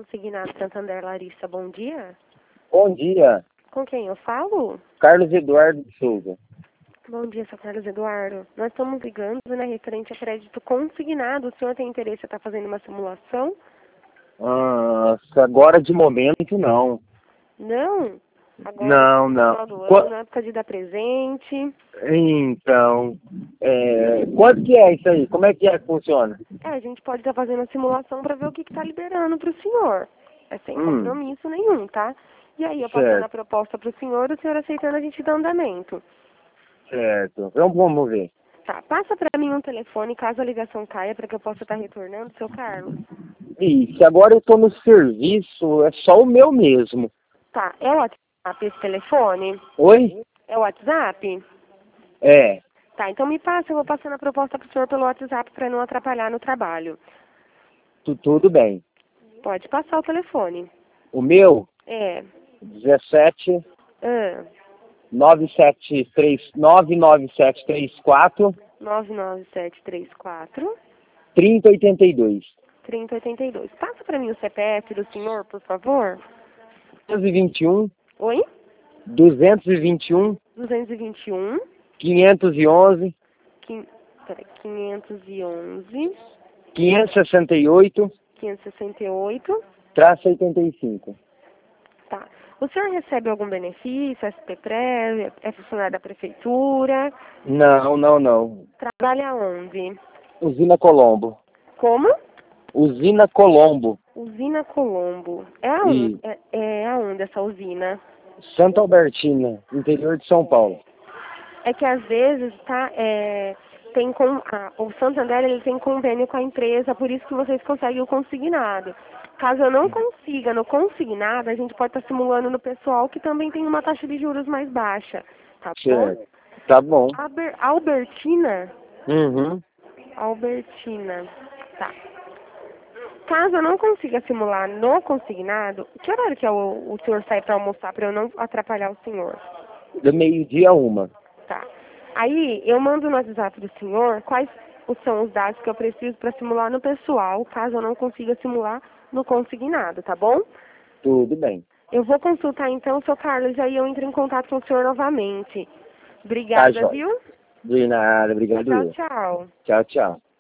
Consignado Santander Larissa, bom dia. Bom dia, Com quem eu falo? Carlos Eduardo de Souza. Bom dia, seu Carlos Eduardo. Nós estamos ligando, né, referente a crédito consignado. O senhor tem interesse em estar fazendo uma simulação? Agora de momento não. Não? Agora, Não, no não. final do ano, na época de dar presente. Então, quanto que é isso aí? Como é que funciona? A gente pode estar fazendo a simulação para ver o que está liberando para o senhor. É sem compromisso nenhum, tá? E aí, eu passando a proposta para o senhor aceitando, a gente dá andamento. Certo. Vamos ver. Tá, passa para mim um telefone, caso a ligação caia, para que eu possa estar retornando, seu Carlos. Isso, agora eu estou no serviço, é só o meu mesmo. Tá, é o WhatsApp esse telefone? Oi? É o WhatsApp? É. Tá, então me passa, eu vou passando a proposta pro senhor pelo WhatsApp para não atrapalhar no trabalho. Tudo bem. Pode passar o telefone. O meu? É. 17 99734 99734 3082. 3082. Passa para mim o CPF do senhor, por favor. 221 Oi? 221 221 511 511 568 568. traço 85. Tá. O senhor recebe algum benefício, SPPRE, é funcionário da prefeitura? Não. Trabalha onde? Usina Colombo. Como? Usina Colombo. Usina Colombo. É aonde, é aonde essa usina? Santa Albertina, interior de São Paulo. É que às vezes, tá, o Santander ele tem convênio com a empresa, por isso que vocês conseguem o consignado. Caso eu não consiga no consignado, a gente pode estar simulando no pessoal que também tem uma taxa de juros mais baixa. Tá bom? Tá bom. Albertina? Uhum. Albertina. Tá. Caso eu não consiga simular no consignado, que horário que o senhor sai para almoçar para eu não atrapalhar o senhor? Do meio-dia a 1. Tá. Aí eu mando no WhatsApp do senhor quais são os dados que eu preciso para simular no pessoal, caso eu não consiga simular no consignado, tá bom? Tudo bem. Eu vou consultar então, seu Carlos, aí eu entro em contato com o senhor novamente. Tá, Obrigada, jóia. viu? De nada, obrigado. Tchau. Tchau.